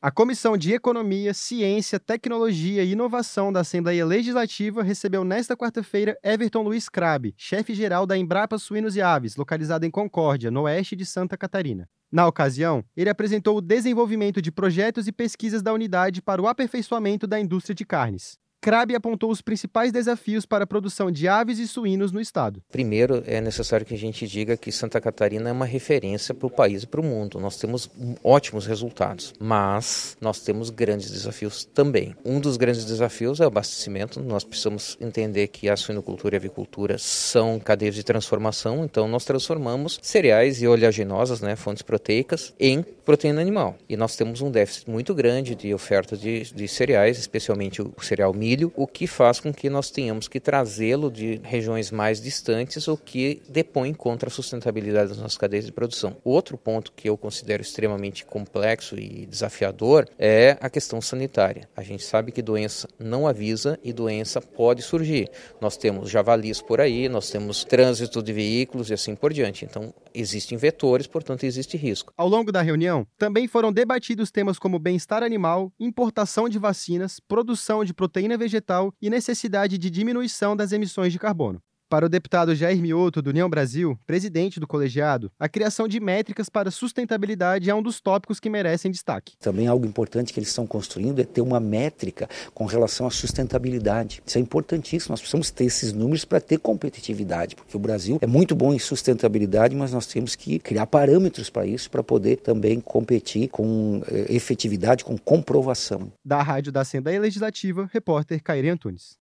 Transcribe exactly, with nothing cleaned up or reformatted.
A Comissão de Economia, Ciência, Tecnologia e Inovação da Assembleia Legislativa recebeu nesta quarta-feira Everton Luiz Crabe, chefe-geral da Embrapa Suínos e Aves, localizada em Concórdia, no oeste de Santa Catarina. Na ocasião, ele apresentou o desenvolvimento de projetos e pesquisas da unidade para o aperfeiçoamento da indústria de carnes. Crabe apontou os principais desafios para a produção de aves e suínos no estado. Primeiro, é necessário que a gente diga que Santa Catarina é uma referência para o país e para o mundo. Nós temos ótimos resultados, mas nós temos grandes desafios também. Um dos grandes desafios é o abastecimento. Nós precisamos entender que a suinocultura e a avicultura são cadeias de transformação, então nós transformamos cereais e oleaginosas, né, fontes proteicas, em proteína animal. E nós temos um déficit muito grande de oferta de, de cereais, especialmente o cereal milho, o que faz com que nós tenhamos que trazê-lo de regiões mais distantes, o que depõe contra a sustentabilidade das nossas cadeias de produção. Outro ponto que eu considero extremamente complexo e desafiador é a questão sanitária. A gente sabe que doença não avisa e doença pode surgir. Nós temos javalis por aí, nós temos trânsito de veículos e assim por diante. Então, existem vetores, portanto, existe risco. Ao longo da reunião, também foram debatidos temas como bem-estar animal, importação de vacinas, produção de proteína vegetal e necessidade de diminuição das emissões de carbono. Para o deputado Jair Mioto, do União Brasil, presidente do colegiado, a criação de métricas para sustentabilidade é um dos tópicos que merecem destaque. Também algo importante que eles estão construindo é ter uma métrica com relação à sustentabilidade. Isso é importantíssimo, nós precisamos ter esses números para ter competitividade, porque o Brasil é muito bom em sustentabilidade, mas nós temos que criar parâmetros para isso, para poder também competir com eh, efetividade, com comprovação. Da Rádio da Assembleia Legislativa, repórter Caire Antunes.